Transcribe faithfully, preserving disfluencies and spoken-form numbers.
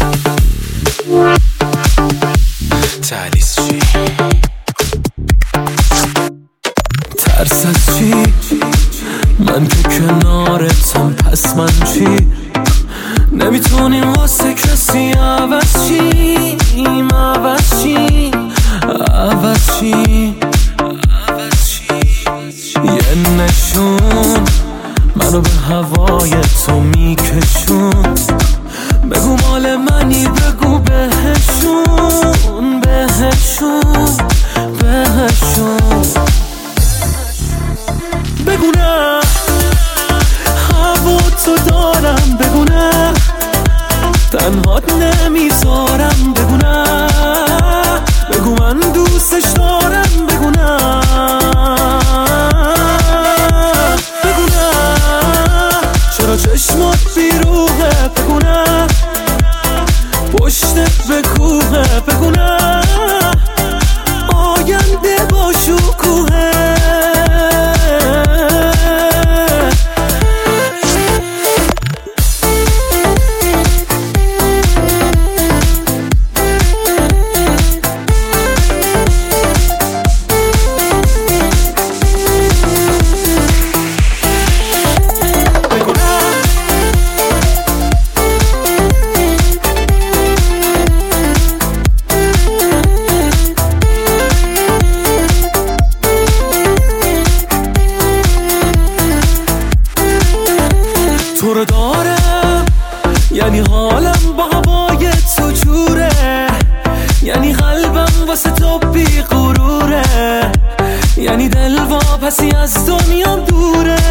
تعلیس چی؟ ترس از چی؟ من که کنارتم پس من چی؟ نمیتونیم واسه کسی عوض چیم عوض چیم عوض چیم یه نشون منو به هوای تو میکشون بگو مال منی بگو بهشون بهشون بهشون بگو نه هوا تو دارم بگو نه تنهات نمیذارم بگو نه بگو من دوستش دارم بگو نه بگو نه چرا چشمات بیروحه بگو نه پشتت به کوه بگو نه آینده با شکوهه تو رو دارم یعنی حالم با هوای تو جوره یعنی قلبم واسه تو بی غروره یعنی دل واپسی از دنیام دوره